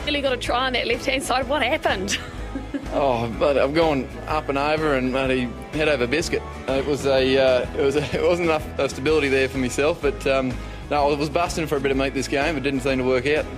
Really got to try on that left-hand side. What happened? Oh, but I've gone up and over and bloody head over biscuit. It wasn't enough stability there for myself, but no, I was busting for a bit of meat this game. It didn't seem to work out.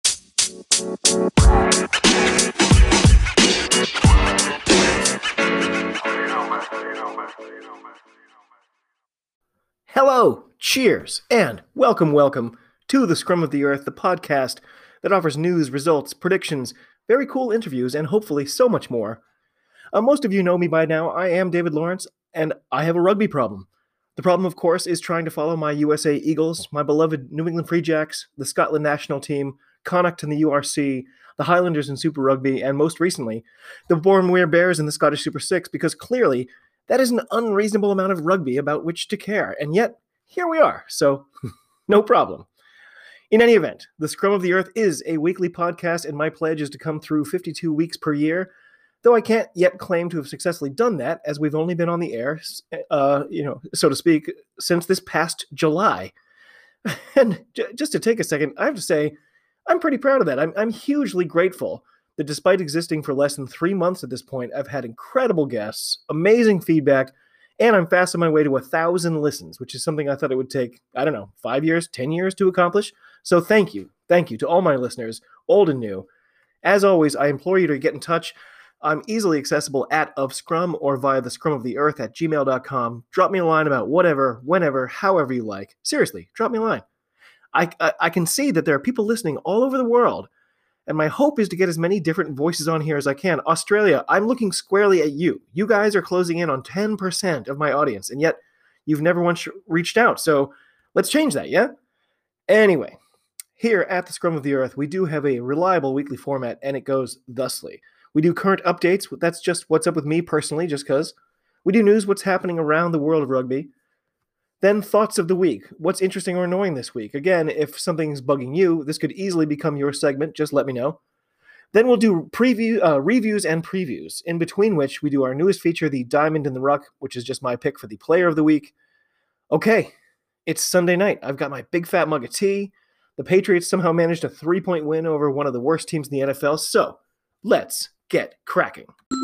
Hello, cheers, and welcome to the Scrum of the Earth, the podcast that offers news, results, predictions, very cool interviews, and hopefully so much more. Most of you know me by now. I am David Lawrence, and I have a rugby problem. The problem, of course, is trying to follow my USA Eagles, my beloved New England Free Jacks, the Scotland national team, Connacht in the URC, the Highlanders in Super Rugby, and most recently, the Bournemouth Bears in the Scottish Super Six, because clearly that is an unreasonable amount of rugby about which to care. And yet, here we are, so no problem. In any event, the Scrum of the Earth is a weekly podcast, and my pledge is to come through 52 weeks per year, though I can't yet claim to have successfully done that, as we've only been on the air, so to speak, since this past July. And just to take a second, I have to say, I'm pretty proud of that. I'm hugely grateful that despite existing for less than 3 months at this point, I've had incredible guests, amazing feedback, and I'm fast on my way to 1,000 listens, which is something I thought it would take, 5 years, 10 years to accomplish. So thank you to all my listeners, old and new. As always, I implore you to get in touch. I'm easily accessible at @ofscrum or via the Scrum of the Earth at gmail.com. Drop me a line about whatever, whenever, however you like. Seriously, drop me a line. I can see that there are people listening all over the world, and my hope is to get as many different voices on here as I can. Australia, I'm looking squarely at you. You guys are closing in on 10% of my audience, and yet you've never once reached out. So let's change that, yeah? Anyway, here at the Scrum of the Earth, we do have a reliable weekly format, and it goes thusly. We do current updates. That's just what's up with me personally, just because. We do news, what's happening around the world of rugby. Then thoughts of the week. What's interesting or annoying this week? Again, if something's bugging you, this could easily become your segment. Just let me know. Then we'll do reviews and previews, in between which we do our newest feature, the Diamond in the Ruck, which is just my pick for the player of the week. Okay, it's Sunday night. I've got my big fat mug of tea. The Patriots somehow managed a 3-point win over one of the worst teams in the NFL, so let's get cracking.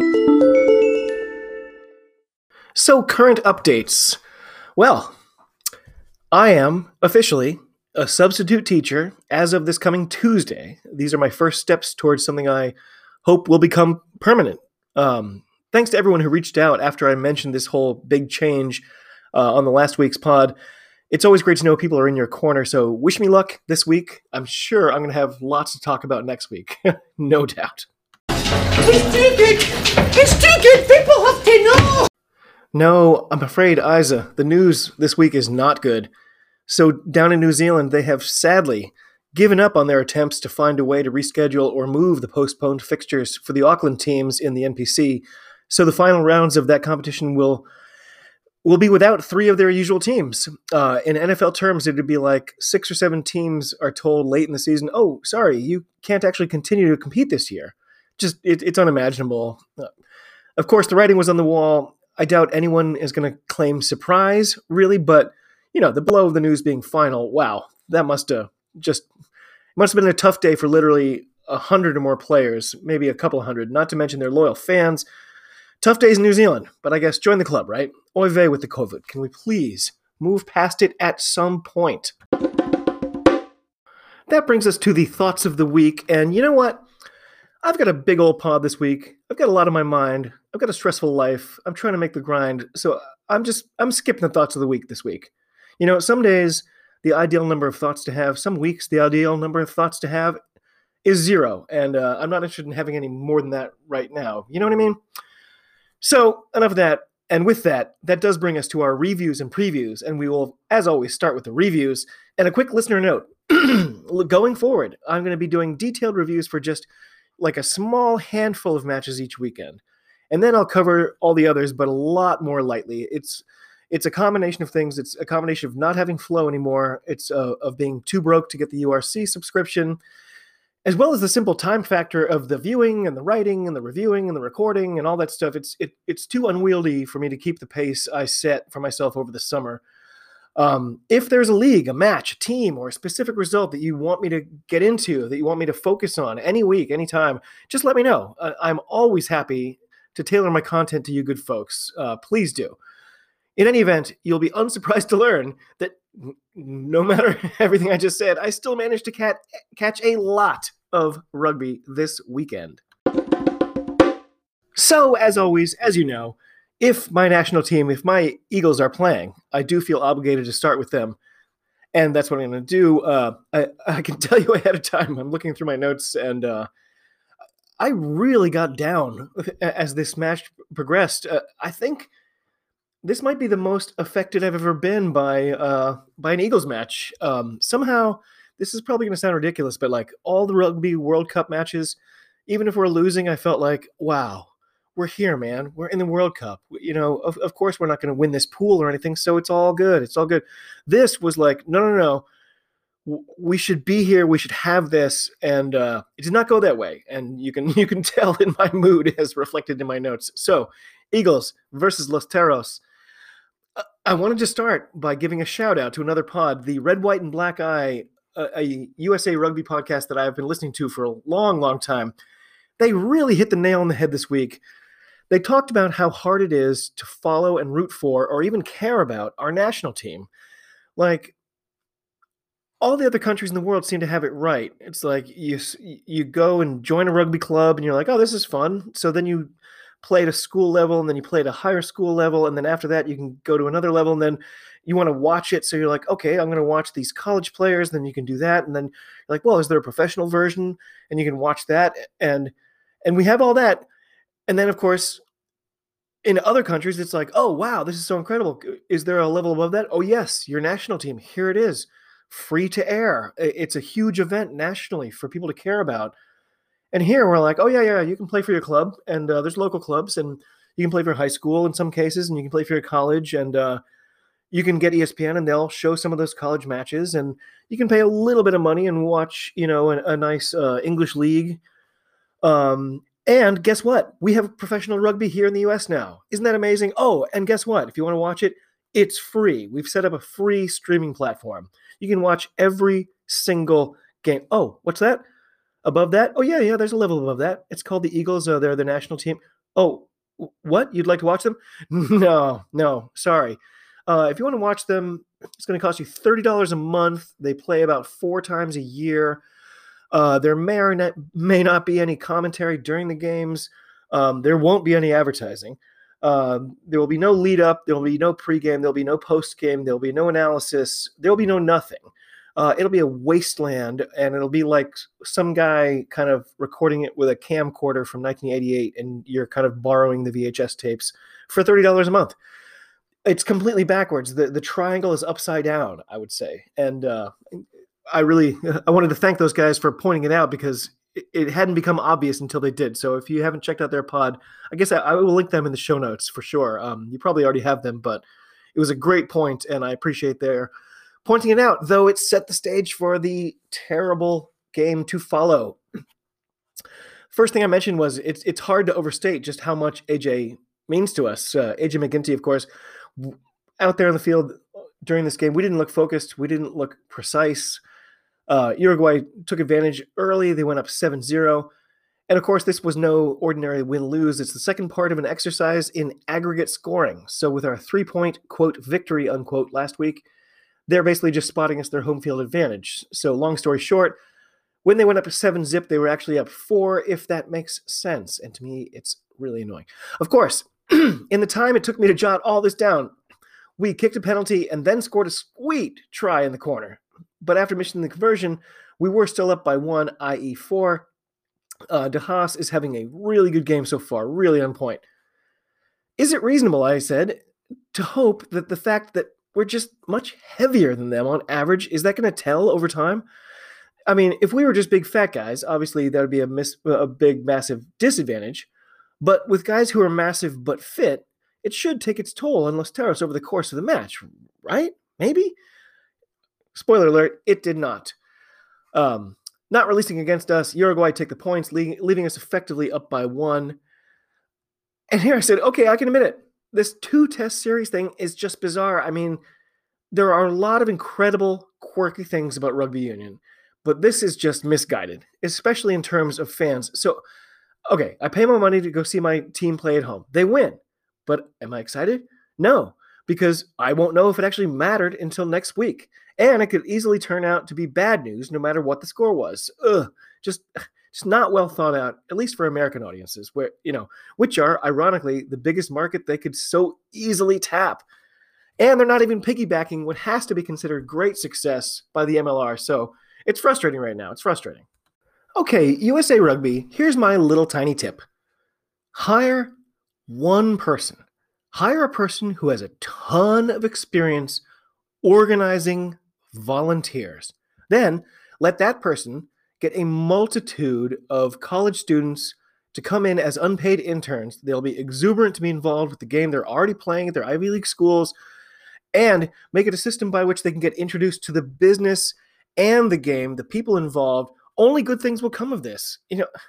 So, current updates. Well, I am officially a substitute teacher as of this coming Tuesday. These are my first steps towards something I hope will become permanent. Thanks to everyone who reached out after I mentioned this whole big change on the last week's pod. It's always great to know people are in your corner, so wish me luck this week. I'm sure I'm going to have lots to talk about next week. No doubt. It's too good! It's too good! People have to know! No, I'm afraid, Isa, the news this week is not good. So down in New Zealand, they have sadly given up on their attempts to find a way to reschedule or move the postponed fixtures for the Auckland teams in the NPC. So the final rounds of that competition will be without 3 of their usual teams. In NFL terms, it would be like 6 or 7 teams are told late in the season, oh, sorry, you can't actually continue to compete this year. Just, it's unimaginable. Of course, the writing was on the wall. I doubt anyone is going to claim surprise, really, but, the blow of the news being final, wow, that must have been a tough day for literally 100 or more players, maybe a couple hundred, not to mention their loyal fans. Tough days in New Zealand, but I guess join the club, right? Oy vey with the COVID. Can we please move past it at some point? That brings us to the thoughts of the week, and you know what? I've got a big old pod this week. I've got a lot on my mind. I've got a stressful life. I'm trying to make the grind. So I'm skipping the thoughts of the week this week. Some days the ideal number of thoughts to have, some weeks the ideal number of thoughts to have is 0. And I'm not interested in having any more than that right now. You know what I mean? So enough of that. And with that, that does bring us to our reviews and previews. And we will, as always, start with the reviews. And a quick listener note. Going forward, I'm going to be doing detailed reviews for just like a small handful of matches each weekend. And then I'll cover all the others, but a lot more lightly. It's a combination of things. It's a combination of not having Flow anymore. It's of being too broke to get the URC subscription, as well as the simple time factor of the viewing and the writing and the reviewing and the recording and all that stuff. It's too unwieldy for me to keep the pace I set for myself over the summer. If there's a league, a match, a team, or a specific result that you want me to get into, that you want me to focus on any week, anytime, just let me know. I'm always happy to tailor my content to you good folks. Please do. In any event, you'll be unsurprised to learn that no matter everything I just said, I still managed to catch a lot of rugby this weekend. So, as always, as you know, if my national team, if my Eagles are playing, I do feel obligated to start with them. And that's what I'm going to do. I can tell you ahead of time, I'm looking through my notes, and I really got down as this match progressed. I think this might be the most affected I've ever been by an Eagles match. Somehow, this is probably going to sound ridiculous, but like all the Rugby World Cup matches, even if we're losing, I felt like, wow, we're here, man. We're in the World Cup. You know, of course we're not going to win this pool or anything, so it's all good. It's all good. This was like, no. We should be here. We should have this, and it did not go that way. And you can tell in my mood as reflected in my notes. So, Eagles versus Los Terros. I wanted to start by giving a shout out to another pod, the Red, White, and Black Eye, a USA Rugby podcast that I've been listening to for a long, long time. They really hit the nail on the head this week. They talked about how hard it is to follow and root for or even care about our national team. Like, all the other countries in the world seem to have it right. It's like you go and join a rugby club and you're like, oh, this is fun. So then you play at a school level, and then you play at a higher school level, and then after that you can go to another level, and then you want to watch it. So you're like, okay, I'm going to watch these college players, and then you can do that. And then you're like, well, is there a professional version? And you can watch that. And we have all that. And then, of course, in other countries, it's like, oh, wow, this is so incredible. Is there a level above that? Oh, yes, your national team. Here it is. Free to air. It's a huge event nationally for people to care about. And here we're like, oh, yeah, you can play for your club. And there's local clubs. And you can play for high school in some cases. And you can play for your college. And you can get ESPN, and they'll show some of those college matches. And you can pay a little bit of money and watch, a nice English league. And guess what? We have professional rugby here in the U.S. now. Isn't that amazing? Oh, and guess what? If you want to watch it, it's free. We've set up a free streaming platform. You can watch every single game. Oh, what's that? Above that? Oh, yeah, there's a level above that. It's called the Eagles. They're the national team. Oh, what? You'd like to watch them? No, sorry. If you want to watch them, it's going to cost you $30 a month. They play about 4 times a year. There may not be any commentary during the games. There won't be any advertising. There will be no lead up. There will be no pregame. There will be no postgame. There will be no analysis. There will be no nothing. It'll be a wasteland, and it'll be like some guy kind of recording it with a camcorder from 1988, and you're kind of borrowing the VHS tapes for $30 a month. It's completely backwards. The triangle is upside down, I would say. And I wanted to thank those guys for pointing it out, because it hadn't become obvious until they did. So if you haven't checked out their pod, I guess I will link them in the show notes for sure. You probably already have them, but it was a great point, and I appreciate their pointing it out, though it set the stage for the terrible game to follow. First thing I mentioned was it's hard to overstate just how much AJ means to us. AJ McGinty, of course, out there in the field during this game, we didn't look focused. We didn't look precise. Uruguay took advantage early. They went up 7-0. And of course, this was no ordinary win-lose. It's the second part of an exercise in aggregate scoring. So with our 3-point, quote, victory, unquote, last week, they're basically just spotting us their home field advantage. So long story short, when they went up to 7-0, they were actually up 4, if that makes sense. And to me, it's really annoying. Of course, in the time it took me to jot all this down, we kicked a penalty and then scored a sweet try in the corner. But after missing the conversion, we were still up by 1, i.e. 4. De Haas is having a really good game so far, really on point. Is it reasonable, I said, to hope that the fact that we're just much heavier than them on average, is that going to tell over time? I mean, if we were just big fat guys, obviously that would be a big, massive disadvantage. But with guys who are massive but fit, it should take its toll on Los Terros over the course of the match, right? Maybe? Spoiler alert, it did not. Not releasing against us, Uruguay take the points, leaving us effectively up by 1. And here I said, okay, I can admit it. This 2-test series thing is just bizarre. I mean, there are a lot of incredible, quirky things about rugby union, but this is just misguided, especially in terms of fans. So, okay, I pay my money to go see my team play at home. They win. But am I excited? No, because I won't know if it actually mattered until next week. And it could easily turn out to be bad news no matter what the score was. Just not well thought out, at least for American audiences, which are, ironically, the biggest market they could so easily tap. And they're not even piggybacking what has to be considered great success by the MLR. So it's frustrating right now. It's frustrating. Okay, USA Rugby, here's my little tiny tip. Hire one person. Hire a person who has a ton of experience organizing volunteers. Then let that person get a multitude of college students to come in as unpaid interns. They'll be exuberant to be involved with the game they're already playing at their Ivy League schools, and make it a system by which they can get introduced to the business and the game, the people involved. Only good things will come of this.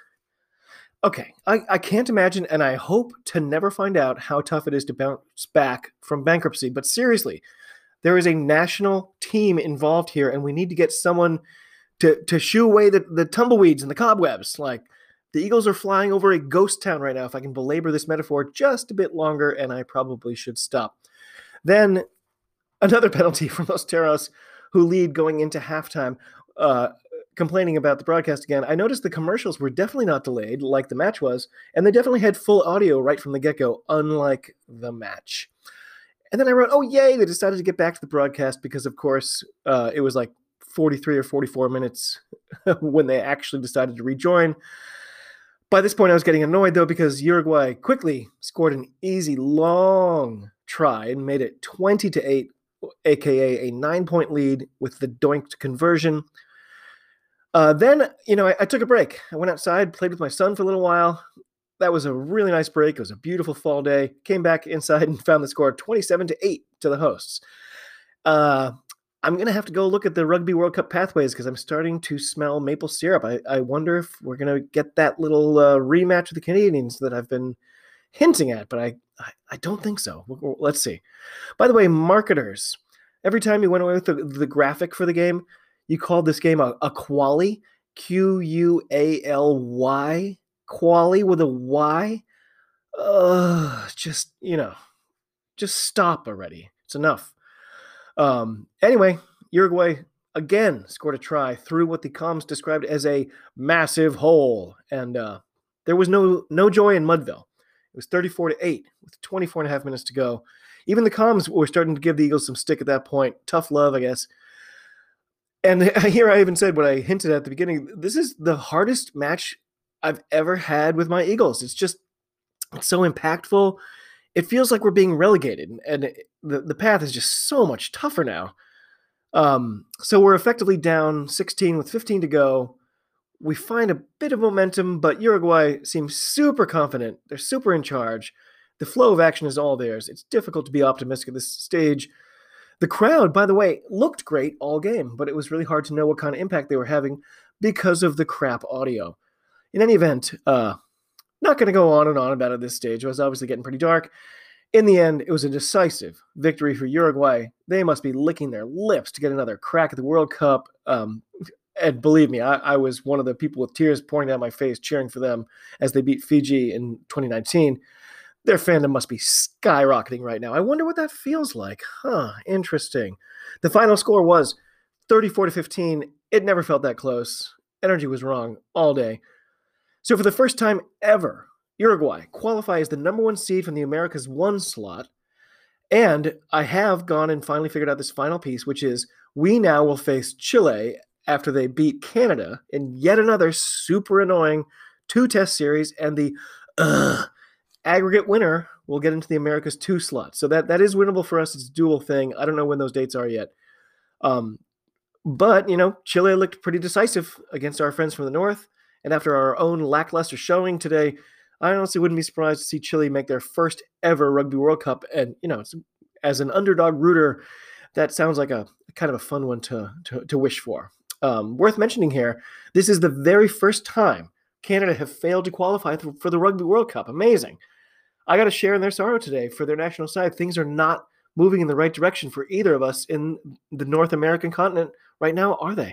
Okay, I can't imagine, and I hope to never find out how tough it is to bounce back from bankruptcy. But seriously, there is a national team involved here, and we need to get someone to shoo away the tumbleweeds and the cobwebs. Like, the Eagles are flying over a ghost town right now, if I can belabor this metaphor just a bit longer, and I probably should stop. Then another penalty from Los Terros, who lead going into halftime, complaining about the broadcast again. I noticed the commercials were definitely not delayed like the match was, and they definitely had full audio right from the get-go, unlike the match. And then I wrote, oh, yay, they decided to get back to the broadcast because, of course, it was like 43 or 44 minutes when they actually decided to rejoin. By this point, I was getting annoyed, though, because Uruguay quickly scored an easy, long try and made it 20-8, a.k.a. a 9-point lead with the doinked conversion. Then, I took a break. I went outside, played with my son for a little while. That was a really nice break. It was a beautiful fall day. Came back inside and found the score 27-8 to the hosts. I'm going to have to go look at the Rugby World Cup pathways because I'm starting to smell maple syrup. I wonder if we're going to get that little rematch with the Canadians that I've been hinting at, but I don't think so. Let's see. By the way, marketers, every time you went away with the graphic for the game, you called this game a quali, Q-U-A-L-Y, quali with a Y. Just stop already. It's enough. Anyway, Uruguay again scored a try through what the comms described as a massive hole, and there was no joy in Mudville. It was 34-8 with 24 and a half minutes to go. Even the comms were starting to give the Eagles some stick at that point. Tough love, I guess. And here I even said what I hinted at the beginning. This is the hardest match I've ever had with my Eagles. It's so impactful. It feels like we're being relegated, and the path is just so much tougher now. So we're effectively down 16 with 15 to go. We find a bit of momentum, but Uruguay seems super confident. They're super in charge. The flow of action is all theirs. It's difficult to be optimistic at this stage. The crowd, by the way, looked great all game, but it was really hard to know what kind of impact they were having because of the crap audio. In any event, not going to go on and on about it at this stage. It was obviously getting pretty dark. In the end, it was a decisive victory for Uruguay. They must be licking their lips to get another crack at the World Cup. And believe me, I was one of the people with tears pouring down my face cheering for them as they beat Fiji in 2019. Their fandom must be skyrocketing right now. I wonder what that feels like. Interesting. The final score was 34-15. It never felt that close. Energy was wrong all day. So for the first time ever, Uruguay qualify as the number one seed from the Americas 1 slot. And I have gone and finally figured out this final piece, which is we now will face Chile after they beat Canada in yet another super annoying 2-test series, and the aggregate winner will get into the Americas 2 slot. So that is winnable for us. It's a dual thing. I don't know when those dates are yet. But, Chile looked pretty decisive against our friends from the north. And after our own lackluster showing today, I honestly wouldn't be surprised to see Chile make their first ever Rugby World Cup. And, as an underdog rooter, that sounds like a kind of a fun one to wish for. Worth mentioning here, this is the very first time Canada have failed to qualify for the Rugby World Cup. Amazing. I got to share in their sorrow today for their national side. Things are not moving in the right direction for either of us in the North American continent right now, are they?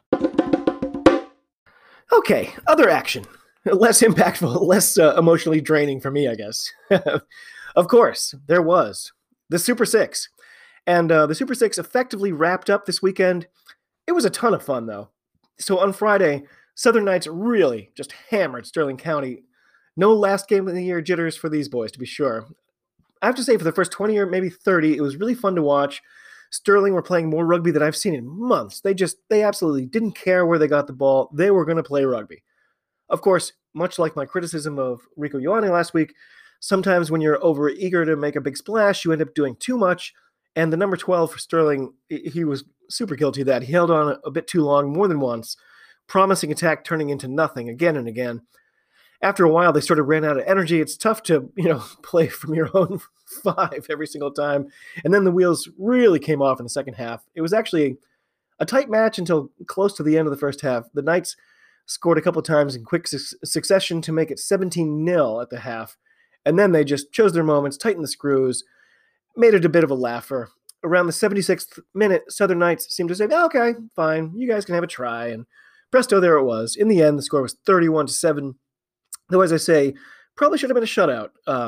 Okay, other action. Less impactful, less emotionally draining for me, I guess. Of course, there was the Super Six. And the Super Six effectively wrapped up this weekend. It was a ton of fun, though. So on Friday, Southern Knights really just hammered Sterling County. No last game of the year jitters for these boys, to be sure. I have to say, for the first 20 or maybe 30, it was really fun to watch. Sterling were playing more rugby than I've seen in months. They absolutely didn't care where they got the ball. They were going to play rugby. Of course, much like my criticism of Rico Ioane last week, sometimes when you're over eager to make a big splash, you end up doing too much. And the number 12 for Sterling, he was super guilty of that. He held on a bit too long more than once, promising attack turning into nothing again and again. After a while, they sort of ran out of energy. It's tough to, play from your own 5 every single time. And then the wheels really came off in the second half. It was actually a tight match until close to the end of the first half. The Knights scored a couple of times in quick succession to make it 17-0 at the half. And then they just chose their moments, tightened the screws, made it a bit of a laugher. Around the 76th minute, Southern Knights seemed to say, okay, fine, you guys can have a try. And presto, there it was. In the end, the score was 31-7. Though, as I say, probably should have been a shutout.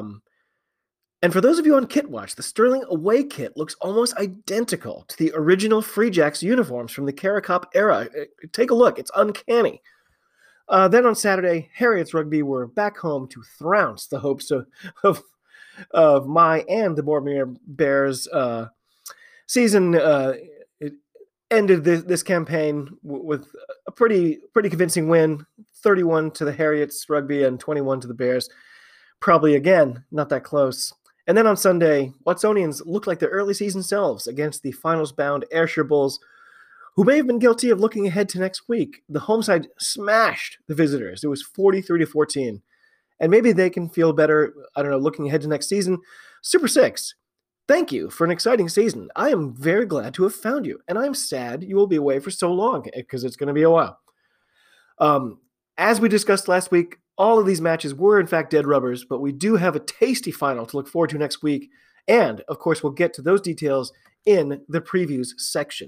And for those of you on Kit Watch, the Sterling away kit looks almost identical to the original Free Jacks uniforms from the Caricop era. Take a look. It's uncanny. Then on Saturday, Harriets Rugby were back home to throunce the hopes of my and the Boardmere Bears season. It ended this campaign with a pretty convincing win, 31 to the Harriets Rugby and 21 to the Bears. Probably, again, not that close. And then on Sunday, Watsonians looked like their early season selves against the finals-bound Ayrshire Bulls, who may have been guilty of looking ahead to next week. The home side smashed the visitors. It was 43-14. And maybe they can feel better, looking ahead to next season. Super Six, thank you for an exciting season. I am very glad to have found you, and I'm sad you will be away for so long, because it's going to be a while. As we discussed last week, all of these matches were in fact dead rubbers, but we do have a tasty final to look forward to next week, and of course we'll get to those details in the previews section.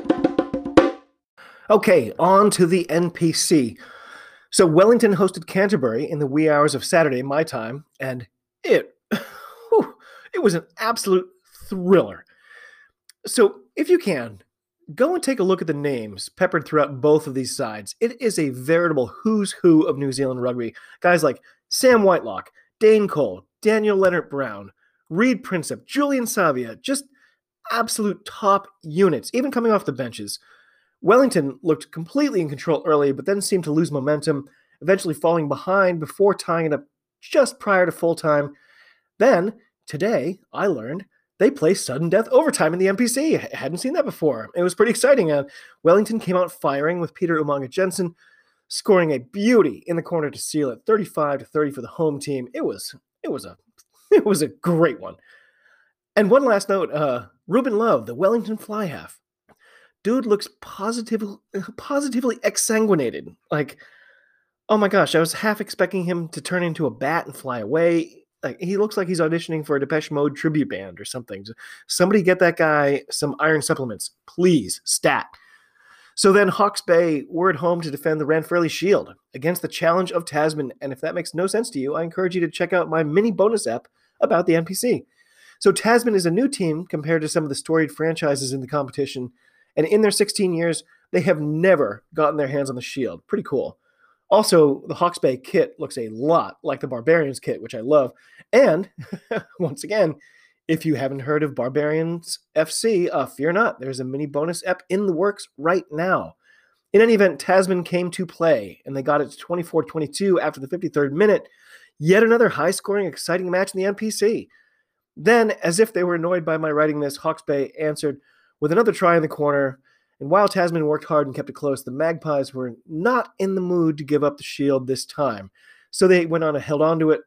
Okay, on to the NPC. So Wellington hosted Canterbury in the wee hours of Saturday, my time, and it was an absolute thriller. So if you can, go and take a look at the names peppered throughout both of these sides. It is a veritable who's who of New Zealand rugby. Guys like Sam Whitelock, Dane Cole, Daniel Leonard-Brown, Reed Princep, Julian Savia, just absolute top units, even coming off the benches. Wellington looked completely in control early, but then seemed to lose momentum, eventually falling behind before tying it up just prior to full time. Then, today, I learned they play sudden death overtime in the NPC. I hadn't seen that before. It was pretty exciting. Wellington came out firing with Peter Umaga Jensen scoring a beauty in the corner to seal it, 35-30 for the home team. It was a great one. And one last note, Ruben Love, the Wellington fly half. Dude looks positively exsanguinated. Like, oh my gosh, I was half expecting him to turn into a bat and fly away. Like, he looks like he's auditioning for a Depeche Mode tribute band or something. Somebody get that guy some iron supplements, please, stat. So then Hawke's Bay were at home to defend the Ranfurly Shield against the challenge of Tasman. And if that makes no sense to you, I encourage you to check out my mini bonus app about the NPC. So Tasman is a new team compared to some of the storied franchises in the competition. And in their 16 years, they have never gotten their hands on the Shield. Pretty cool. Also, the Hawke's Bay kit looks a lot like the Barbarians kit, which I love. And, once again, if you haven't heard of Barbarians FC, fear not. There's a mini bonus ep in the works right now. In any event, Tasman came to play, and they got it to 24-22 after the 53rd minute. Yet another high-scoring, exciting match in the NPC. Then, as if they were annoyed by my writing this, Hawke's Bay answered with another try in the corner. And while Tasman worked hard and kept it close, the Magpies were not in the mood to give up the Shield this time. So they went on and hold on to it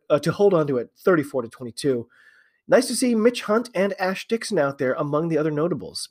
34-22. Nice to see Mitch Hunt and Ash Dixon out there among the other notables.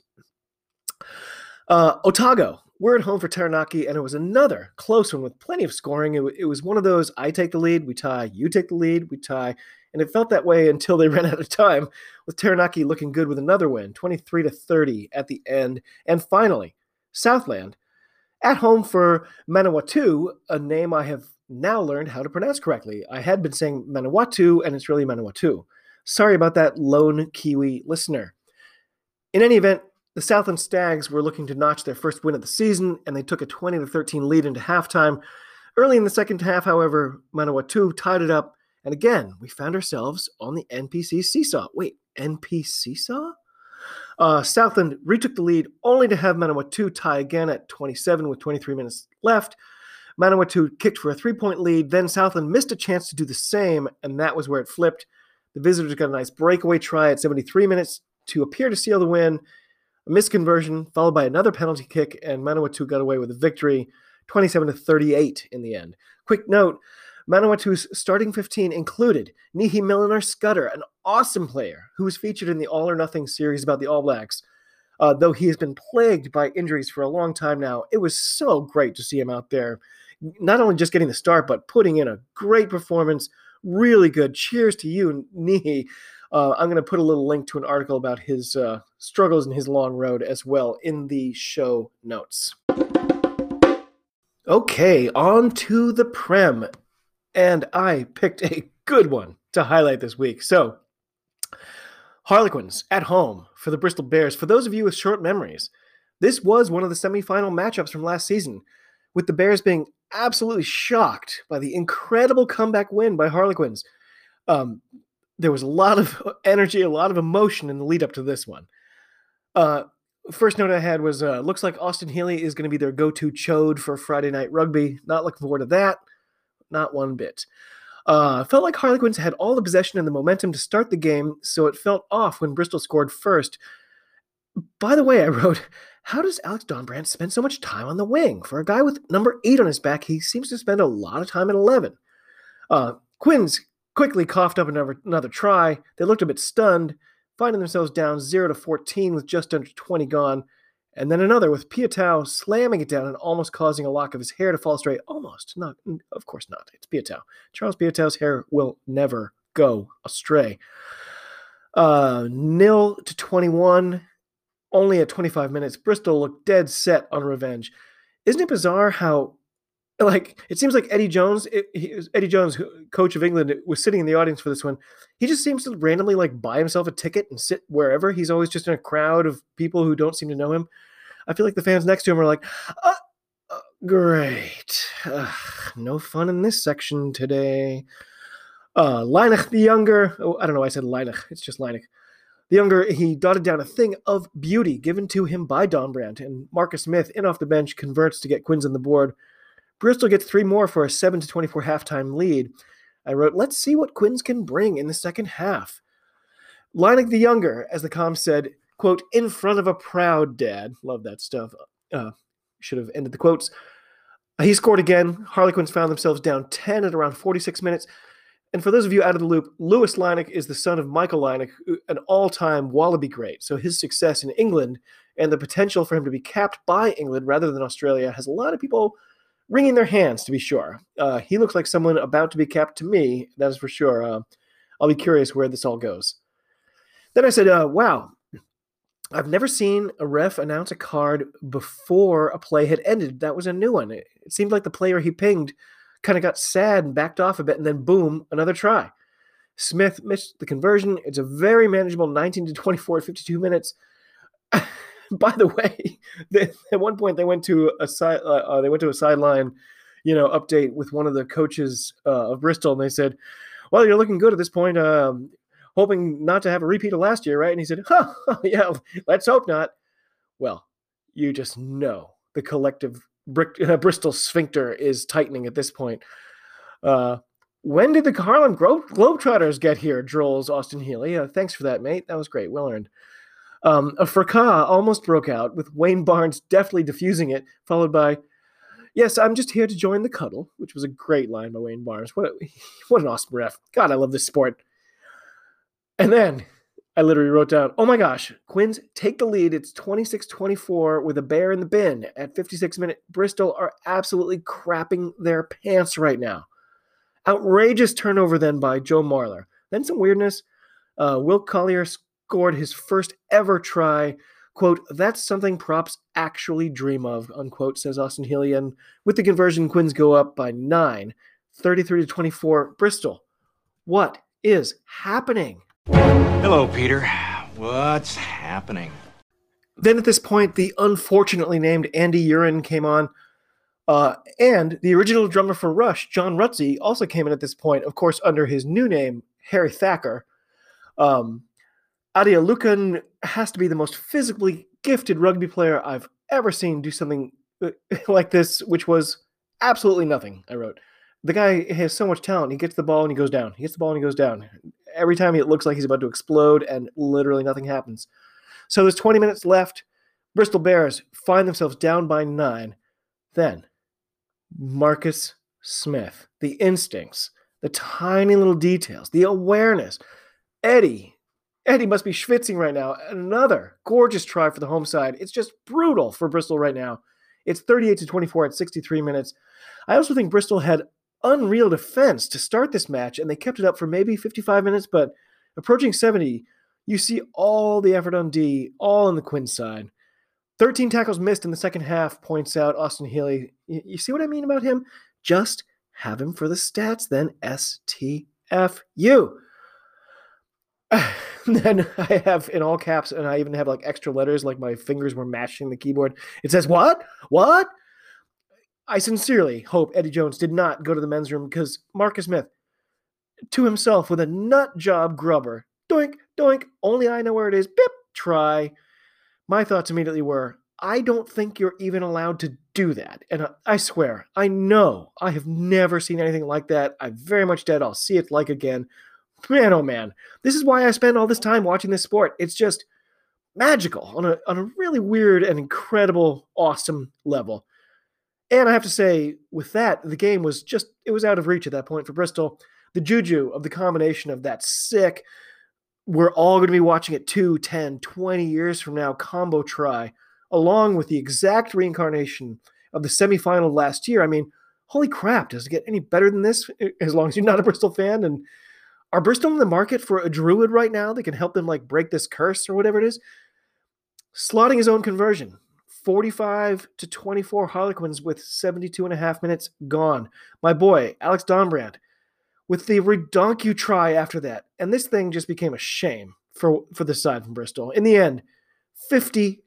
Otago, we're at home for Taranaki, and it was another close one with plenty of scoring. It was one of those, I take the lead, we tie, you take the lead, we tie, and it felt that way until they ran out of time, with Taranaki looking good with another win, 23-30 at the end. And finally, Southland, at home for Manawatu, a name I have now learned how to pronounce correctly. I had been saying Manawatu, and it's really Manawatu. Sorry about that, lone Kiwi listener. In any event, the Southland Stags were looking to notch their first win of the season, and they took a 20-13 lead into halftime. Early in the second half, however, Manawatu tied it up, and again, we found ourselves on the NPC seesaw. Wait, NP seesaw? Southland retook the lead, only to have Manawatu tie again at 27 with 23 minutes left. Manawatu kicked for a 3-point lead, then Southland missed a chance to do the same, and that was where it flipped. The visitors got a nice breakaway try at 73 minutes to appear to seal the win. A missed conversion, followed by another penalty kick, and Manawatu got away with a victory, 27-38 in the end. Quick note, Manawatu's starting 15 included Nihi Milner-Scudder, an awesome player who was featured in the All or Nothing series about the All Blacks. Though he has been plagued by injuries for a long time now, it was so great to see him out there, not only just getting the start, but putting in a great performance. Really good. Cheers to you, Nihi. I'm going to put a little link to an article about his struggles and his long road as well in the show notes. Okay, on to the Prem. And I picked a good one to highlight this week. So, Harlequins at home for the Bristol Bears. For those of you with short memories, this was one of the semifinal matchups from last season, with the Bears being absolutely shocked by the incredible comeback win by Harlequins. There was a lot of energy, a lot of emotion in the lead up to this one. First note I had was, looks like Austin Healey is going to be their go-to chode for Friday Night Rugby. Not looking forward to that. Not one bit. Felt like Harlequins had all the possession and the momentum to start the game, so it felt off when Bristol scored first. By the way, I wrote, how does Alex Donbrandt spend so much time on the wing? For a guy with number 8 on his back, he seems to spend a lot of time at 11. Quins quickly coughed up another try. They looked a bit stunned, finding themselves down 0-14 with just under 20 gone. And then another with Piutau slamming it down and almost causing a lock of his hair to fall straight. Almost. Not, of course not. It's Piutau. Charles Piutau's hair will never go astray. 0-21. Only at 25 minutes, Bristol looked dead set on revenge. Isn't it bizarre how, it seems like Eddie Jones, coach of England, was sitting in the audience for this one. He just seems to randomly buy himself a ticket and sit wherever. He's always just in a crowd of people who don't seem to know him. I feel like the fans next to him are like, great. No fun in this section today. Leinach the Younger, I don't know why I said Leinach. It's just Leinach. The Younger, he dotted down a thing of beauty given to him by Donbrandt, and Marcus Smith, in off the bench, converts to get Quins on the board. Bristol gets 3 more for a 7-24 halftime lead. I wrote, let's see what Quins can bring in the second half. Leinach the Younger, as the comm said, quote, in front of a proud dad. Love that stuff. Should have ended the quotes. He scored again. Harlequins found themselves down 10 at around 46 minutes. And for those of you out of the loop, Lewis Leinach is the son of Michael Leinach, an all-time Wallaby great. So his success in England and the potential for him to be capped by England rather than Australia has a lot of people wringing their hands, to be sure. He looks like someone about to be capped to me, that is for sure. I'll be curious where this all goes. Then I said, wow, I've never seen a ref announce a card before a play had ended. That was a new one. It seemed like the player he pinged kind of got sad and backed off a bit, and then boom, another try. Smith missed the conversion. It's a very manageable 19-24 at 52 minutes. By the way, at one point they went to a sideline, update with one of the coaches of Bristol, and they said, "Well, you're looking good at this point. Hoping not to have a repeat of last year, right?" And he said, yeah, let's hope not." Well, you just know the collective Bristol sphincter is tightening at this point. When did the Harlem Globetrotters get here? Drolls Austin Healey. Thanks for that, mate. That was great. Well earned. A fracas almost broke out, with Wayne Barnes deftly diffusing it, followed by, "Yes, I'm just here to join the cuddle," which was a great line by Wayne Barnes. What an awesome ref. God, I love this sport. And then I literally wrote down, oh my gosh, Quins take the lead. It's 26-24 with a bear in the bin at 56 minutes. Bristol are absolutely crapping their pants right now. Outrageous turnover then by Joe Marler. Then some weirdness. Will Collier scored his first ever try. Quote, that's something props actually dream of, unquote, says Austin Healy. And with the conversion, Quins go up by 9, 33-24. Bristol, what is happening? Hello, Peter. What's happening? Then at this point, the unfortunately named Andy Urin came on. And the original drummer for Rush, John Rutsey, also came in at this point, of course, under his new name, Harry Thacker. Adia Lucan has to be the most physically gifted rugby player I've ever seen do something like this, which was absolutely nothing, I wrote. The guy has so much talent. He gets the ball and he goes down. He gets the ball and he goes down. Every time it looks like he's about to explode, and literally nothing happens. So there's 20 minutes left. Bristol Bears find themselves down by 9. Then Marcus Smith, the instincts, the tiny little details, the awareness. Eddie must be schwitzing right now. Another gorgeous try for the home side. It's just brutal for Bristol right now. It's 38-24 at 63 minutes. I also think Bristol had unreal defense to start this match, and they kept it up for maybe 55 minutes, but approaching 70, you see all the effort on D, all on the Quinn side. 13 tackles missed in the second half, points out Austin Healy. You see what I mean about him? Just have him for the stats, then STFU. Then I have in all caps, and I even have like extra letters, like my fingers were mashing the keyboard. It says, what? What? I sincerely hope Eddie Jones did not go to the men's room, because Marcus Smith, to himself with a nut job grubber, doink, doink, only I know where it is, bip, try. My thoughts immediately were, I don't think you're even allowed to do that. And I swear, I know I have never seen anything like that. I very much doubt I'll see it like again. Man, oh man, this is why I spend all this time watching this sport. It's just magical on a really weird and incredible, awesome level. And I have to say, with that, the game was it was out of reach at that point for Bristol. The juju of the combination of that sick, we're all going to be watching it 2, 10, 20 years from now combo try, along with the exact reincarnation of the semifinal last year. I mean, holy crap, does it get any better than this, as long as you're not a Bristol fan? And are Bristol in the market for a druid right now that can help them like break this curse or whatever it is? Slotting his own conversion. 45-24 Harlequins with 72.5 minutes gone. My boy, Alex Donbrand, with the redonku try after that. And this thing just became a shame for the side from Bristol. In the end, 52-24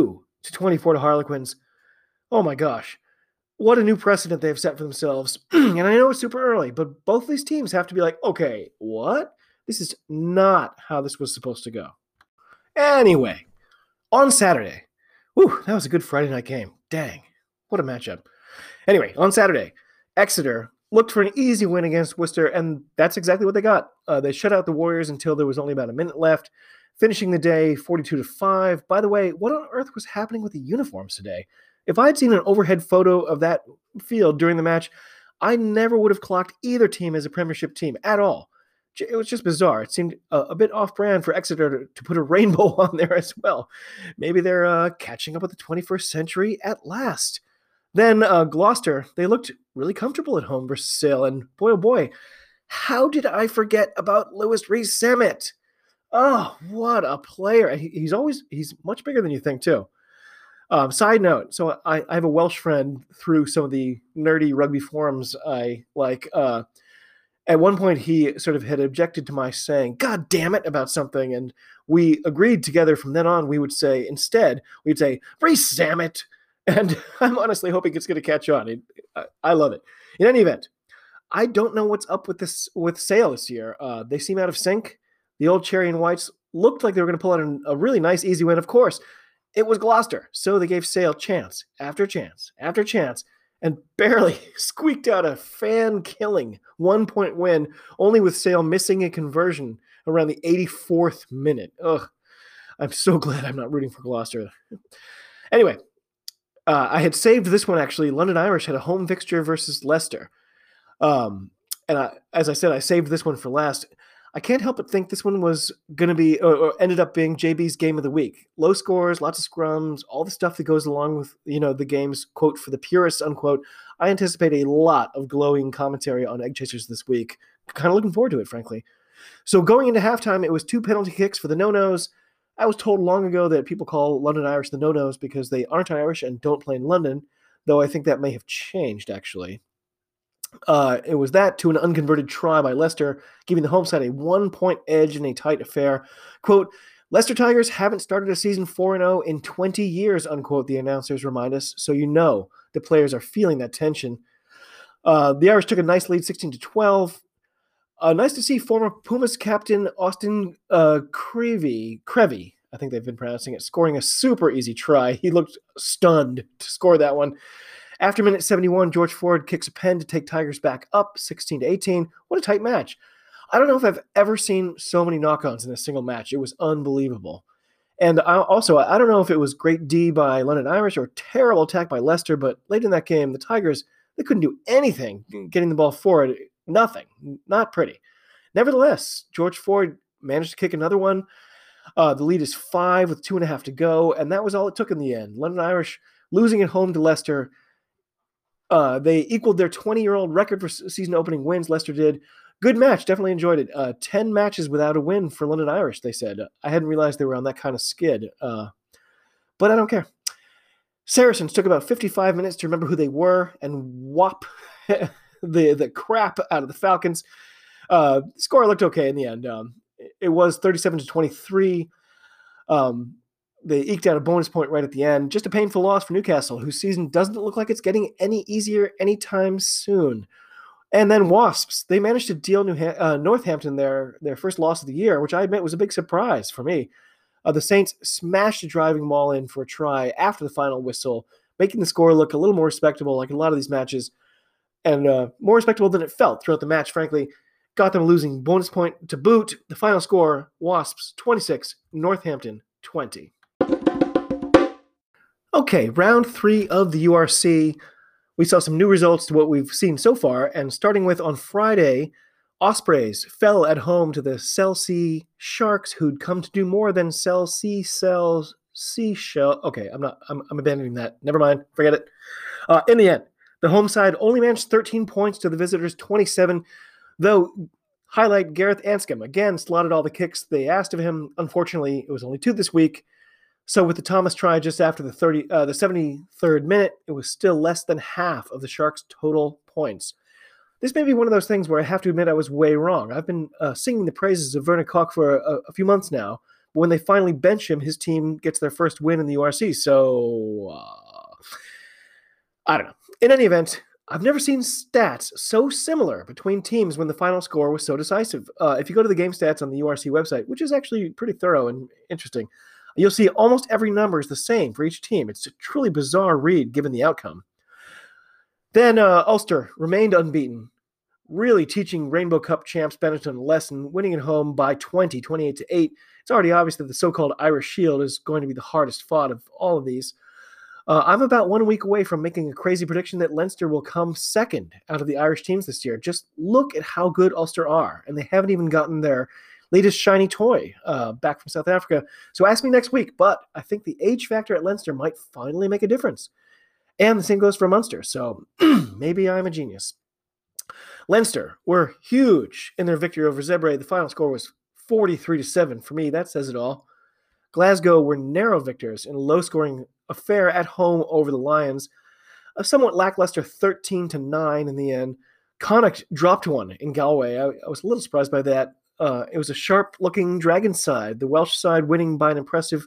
to Harlequins. Oh my gosh. What a new precedent they've set for themselves. And I know it's super early, but both these teams have to be like, okay, what? This is not how this was supposed to go. Anyway, on Saturday, that was a good Friday night game. Dang, what a matchup. Anyway, on Saturday, Exeter looked for an easy win against Worcester, and that's exactly what they got. They shut out the Warriors until there was only about a minute left, finishing the day 42-5. By the way, what on earth was happening with the uniforms today? If I had seen an overhead photo of that field during the match, I never would have clocked either team as a Premiership team at all. It was just bizarre. It seemed a bit off-brand for Exeter to put a rainbow on there as well. Maybe they're catching up with the 21st century at last. Then Gloucester, they looked really comfortable at home versus Sale, and boy, oh boy, how did I forget about Lewis Rees-Zammit? Oh, what a player. He's much bigger than you think, too. Side note, so I have a Welsh friend through some of the nerdy rugby forums I like. At one point, he sort of had objected to my saying, God damn it, about something, and we agreed together from then on, we'd say, Rees-Zammit, and I'm honestly hoping it's going to catch on. I love it. In any event, I don't know what's up with Sale this year. They seem out of sync. The old Cherry and Whites looked like they were going to pull out a really nice, easy win. Of course, it was Gloucester, so they gave Sale chance after chance after chance, and barely squeaked out a fan-killing 1-point win, only with Sale missing a conversion around the 84th minute. Ugh, I'm so glad I'm not rooting for Gloucester. Anyway, I had saved this one, actually. London Irish had a home fixture versus Leicester. As I said, I saved this one for last. I can't help but think this one was going to be, or ended up being JB's game of the week. Low scores, lots of scrums, all the stuff that goes along with, the game's, quote, for the purists, unquote. I anticipate a lot of glowing commentary on Egg Chasers this week. Kind of looking forward to it, frankly. So going into halftime, it was 2 penalty kicks for the no-nos. I was told long ago that people call London Irish the no-nos because they aren't Irish and don't play in London, though I think that may have changed, actually. It was that to an unconverted try by Leicester, giving the home side a 1-point edge in a tight affair. Quote, Leicester Tigers haven't started a season 4-0 in 20 years, unquote, the announcers remind us, so you know the players are feeling that tension. The Irish took a nice lead, 16-12. Nice to see former Pumas captain Austin Crevy, I think they've been pronouncing it, scoring a super easy try. He looked stunned to score that one. After minute 71, George Ford kicks a pen to take Tigers back up, 16-18. What a tight match. I don't know if I've ever seen so many knock-ons in a single match. It was unbelievable. And I don't know if it was great D by London Irish or terrible attack by Leicester, but late in that game, the Tigers, they couldn't do anything getting the ball forward. Nothing. Not pretty. Nevertheless, George Ford managed to kick another one. The lead is 5 with 2.5 to go, and that was all it took in the end. London Irish losing at home to Leicester. They equaled their 20-year-old record for season opening wins. Leicester did. Good match. Definitely enjoyed it. 10 matches without a win for London Irish, they said. I hadn't realized they were on that kind of skid. But I don't care. Saracens took about 55 minutes to remember who they were and whop the crap out of the Falcons. The score looked okay in the end. It was 37-23. They eked out a bonus point right at the end. Just a painful loss for Newcastle, whose season doesn't look like it's getting any easier anytime soon. And then Wasps, they managed to deal Northampton their first loss of the year, which I admit was a big surprise for me. The Saints smashed a driving ball in for a try after the final whistle, making the score look a little more respectable, like in a lot of these matches, and more respectable than it felt throughout the match, frankly. Got them losing bonus point to boot. The final score, Wasps 26, Northampton 20. Okay, round 3 of the URC. We saw some new results to what we've seen so far, and starting with on Friday, Ospreys fell at home to the Chelsea Sharks, who'd come to do more than sell seashell. Okay, I'm abandoning that. Never mind, forget it. In the end, the home side only managed 13 points to the visitors' 27, though highlight Gareth Anscombe again slotted all the kicks they asked of him. Unfortunately, it was only 2 this week. So with the Thomas try just after the 73rd minute, it was still less than half of the Sharks' total points. This may be one of those things where I have to admit I was way wrong. I've been singing the praises of Werner Koch for a few months now, but when they finally bench him, his team gets their first win in the URC. So, I don't know. In any event, I've never seen stats so similar between teams when the final score was so decisive. If you go to the game stats on the URC website, which is actually pretty thorough and interesting, you'll see almost every number is the same for each team. It's a truly bizarre read given the outcome. Then Ulster remained unbeaten, really teaching Rainbow Cup champs Benetton a lesson, winning at home by 20, 28-8. It's already obvious that the so-called Irish Shield is going to be the hardest fought of all of these. I'm about 1 week away from making a crazy prediction that Leinster will come second out of the Irish teams this year. Just look at how good Ulster are, and they haven't even gotten their latest shiny toy back from South Africa. So ask me next week, but I think the age factor at Leinster might finally make a difference. And the same goes for Munster, so maybe I'm a genius. Leinster were huge in their victory over Zebre. The final score was 43-7. For me, that says it all. Glasgow were narrow victors in a low-scoring affair at home over the Lions. A somewhat lackluster 13-9 in the end. Connacht dropped one in Galway. I was a little surprised by that. It was a sharp-looking Dragon side, the Welsh side winning by an impressive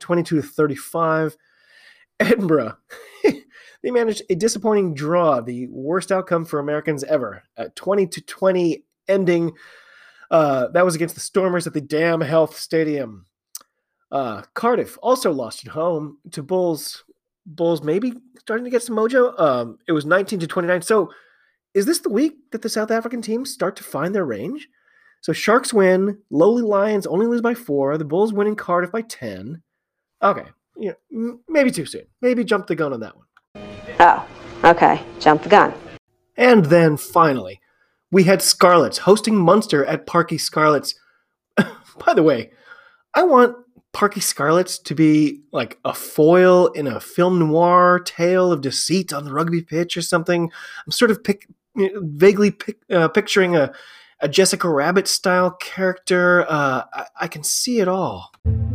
22-35. Edinburgh, they managed a disappointing draw, the worst outcome for Americans ever. 20-20 ending. That was against the Stormers at the Dam Health Stadium. Cardiff also lost at home to Bulls. Bulls maybe starting to get some mojo. It was 19-29. So is this the week that the South African teams start to find their range? So Sharks win. Lowly Lions only lose by 4. The Bulls win in Cardiff by 10. Okay. Maybe too soon. Maybe jump the gun on that one. Oh, okay. Jump the gun. And then finally, we had Scarlets hosting Munster at Parky Scarlets. By the way, I want Parky Scarlets to be like a foil in a film noir tale of deceit on the rugby pitch or something. I'm sort of vaguely picturing a a Jessica Rabbit-style character. I can see it all.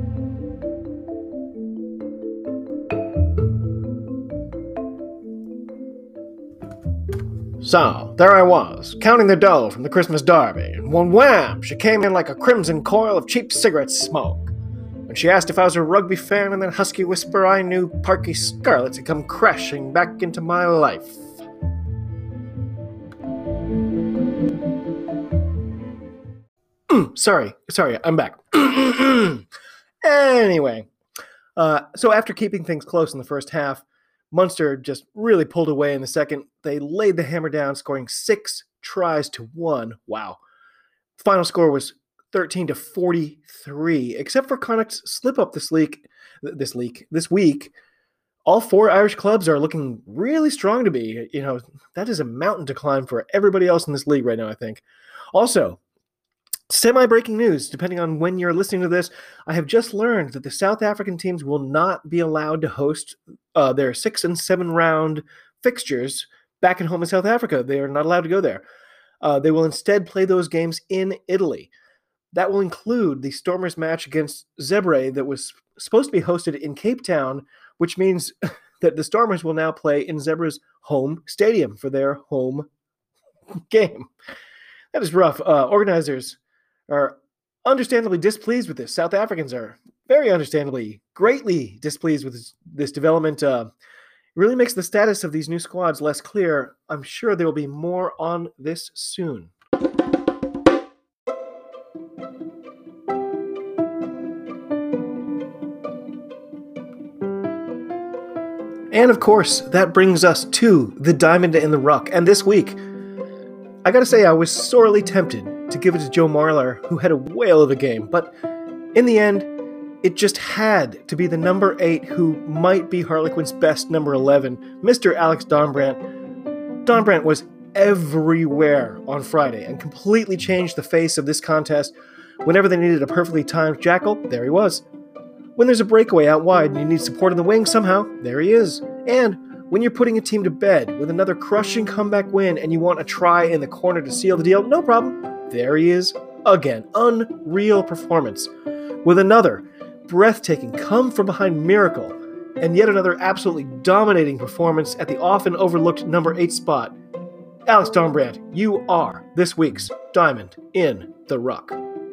So, there I was, counting the dough from the Christmas Derby, and when wham, she came in like a crimson coil of cheap cigarette smoke. When she asked if I was a rugby fan, in that husky whisper, I knew Parky Scarlett had come crashing back into my life. Sorry, I'm back. Anyway, so after keeping things close in the first half, Munster just really pulled away in the second. They laid the hammer down, scoring 6 tries to 1. Wow. Final score was 13-43. Except for Connacht's slip-up this week, all 4 Irish clubs are looking really strong to me. You know, that is a mountain to climb for everybody else in this league right now, I think. Also, semi-breaking news, depending on when you're listening to this, I have just learned that the South African teams will not be allowed to host their 6 and 7 round fixtures back at home in South Africa. They are not allowed to go there. They will instead play those games in Italy. That will include the Stormers match against Zebre that was supposed to be hosted in Cape Town, which means that the Stormers will now play in Zebra's home stadium for their home game. That is rough. Organizers are understandably displeased with this. South Africans are very understandably greatly displeased with this development. It really makes the status of these new squads less clear. I'm sure there will be more on this soon. And of course, that brings us to the Diamond in the Ruck. And this week, I gotta say I was sorely tempted to give it to Joe Marler, who had a whale of a game. But in the end, it just had to be the number 8, who might be Harlequin's best number 11, Mr. Alex Donbrandt. Donbrandt was everywhere on Friday and completely changed the face of this contest. Whenever they needed a perfectly timed jackal, there he was. When there's a breakaway out wide and you need support in the wing, somehow, there he is. And when you're putting a team to bed with another crushing comeback win and you want a try in the corner to seal the deal, no problem. There he is again. Unreal performance. With another breathtaking come-from-behind miracle and yet another absolutely dominating performance at the often overlooked number 8 spot. Alex Donbrandt, you are this week's Diamond in the Ruck.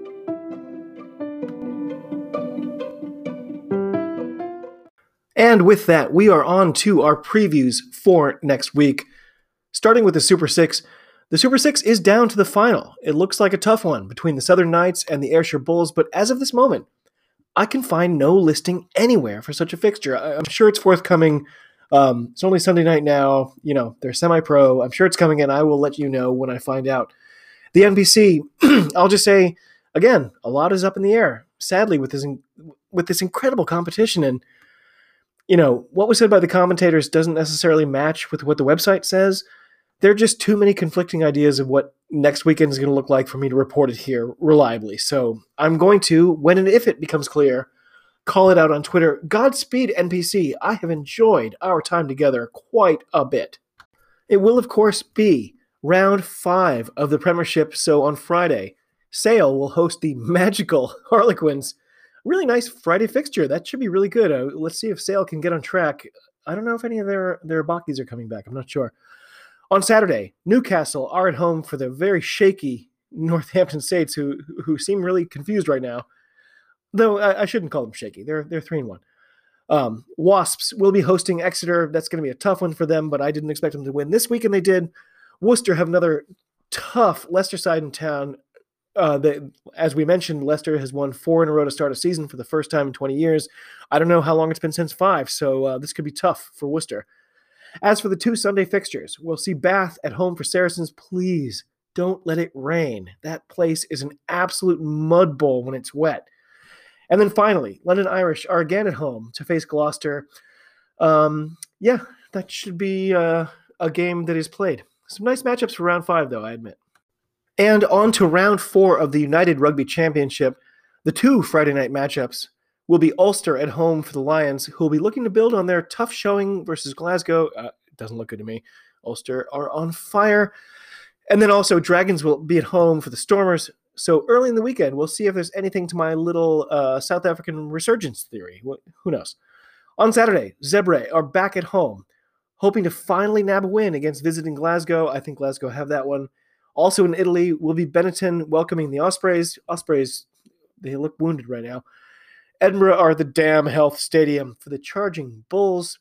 And with that, we are on to our previews for next week. Starting with the Super 6. The Super 6 is down to the final. It looks like a tough one between the Southern Knights and the Ayrshire Bulls, but as of this moment, I can find no listing anywhere for such a fixture. I'm sure it's forthcoming. It's only Sunday night now. You know, they're semi-pro. I'm sure it's coming in. I will let you know when I find out. The NBC, I'll just say, again, a lot is up in the air, sadly, with this incredible competition. And you know, what was said by the commentators doesn't necessarily match with what the website says. There are just too many conflicting ideas of what next weekend is going to look like for me to report it here reliably. So I'm going to, when and if it becomes clear, call it out on Twitter. Godspeed, NPC. I have enjoyed our time together quite a bit. It will, of course, be round 5 of the Premiership. So on Friday, Sale will host the magical Harlequins. Really nice Friday fixture. That should be really good. Let's see if Sale can get on track. I don't know if any of their Bakis are coming back. I'm not sure. On Saturday, Newcastle are at home for the very shaky Northampton Saints, who seem really confused right now. Though I shouldn't call them shaky. They're 3-1. Wasps will be hosting Exeter. That's going to be a tough one for them, but I didn't expect them to win this week, and they did. Worcester have another tough Leicester side in town. As we mentioned, Leicester has won 4 in a row to start a season for the first time in 20 years. I don't know how long it's been since 5, so this could be tough for Worcester. As for the 2 Sunday fixtures, we'll see Bath at home for Saracens. Please don't let it rain. That place is an absolute mud bowl when it's wet. And then finally, London Irish are again at home to face Gloucester. Yeah, that should be a game that is played. Some nice matchups for round 5, though, I admit. And on to round 4 of the United Rugby Championship. The 2 Friday night matchups will be Ulster at home for the Lions, who will be looking to build on their tough showing versus Glasgow. It doesn't look good to me. Ulster are on fire. And then also, Dragons will be at home for the Stormers. So early in the weekend, we'll see if there's anything to my little South African resurgence theory. Who knows? On Saturday, Zebre are back at home, hoping to finally nab a win against visiting Glasgow. I think Glasgow have that one. Also in Italy will be Benetton welcoming the Ospreys. Ospreys, they look wounded right now. Edinburgh are the Dam Health Stadium for the Charging Bulls.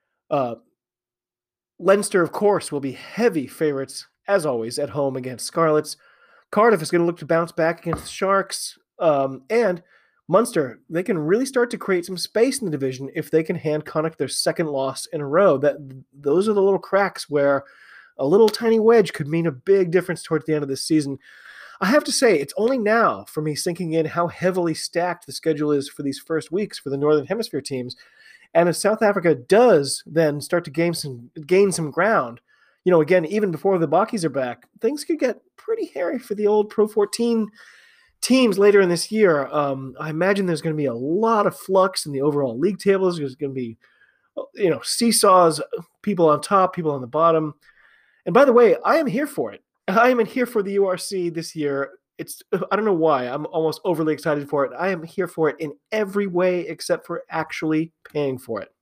Leinster, of course, will be heavy favorites, as always, at home against Scarlets. Cardiff is going to look to bounce back against the Sharks. And Munster, they can really start to create some space in the division if they can hand Connacht their second loss in a row. Those are the little cracks where a little tiny wedge could mean a big difference towards the end of this season. I have to say, it's only now for me sinking in how heavily stacked the schedule is for these first weeks for the Northern Hemisphere teams. And if South Africa does then start to gain some ground, again, even before the Bakkies are back, things could get pretty hairy for the old Pro 14 teams later in this year. I imagine there's going to be a lot of flux in the overall league tables. There's going to be, seesaws, people on top, people on the bottom. And by the way, I am here for it. I am here for the URC this year. I don't know why. I'm almost overly excited for it. I am here for it in every way except for actually paying for it.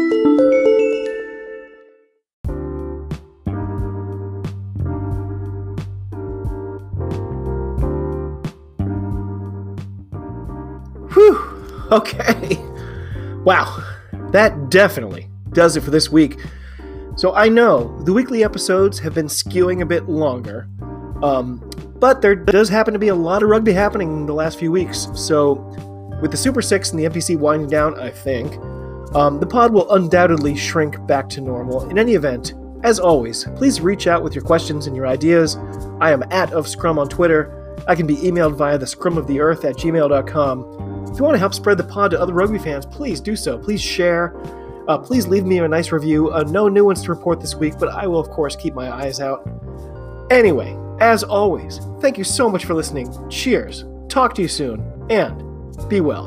Whew. Okay. Wow. That definitely does it for this week. So I know the weekly episodes have been skewing a bit longer, but there does happen to be a lot of rugby happening in the last few weeks. So with the Super 6 and the NPC winding down, I think, the pod will undoubtedly shrink back to normal. In any event, as always, please reach out with your questions and your ideas. I am @ofscrum on Twitter. I can be emailed via thescrumoftheearth@gmail.com. If you want to help spread the pod to other rugby fans, please do so. Please share. Please leave me a nice review. No new ones to report this week, but I will, of course, keep my eyes out. Anyway, as always, thank you so much for listening. Cheers. Talk to you soon, and be well.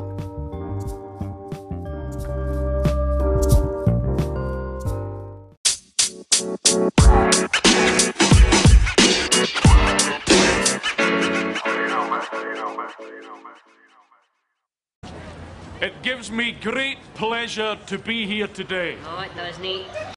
It gives me great pleasure to be here today. Oh, it does, Nate.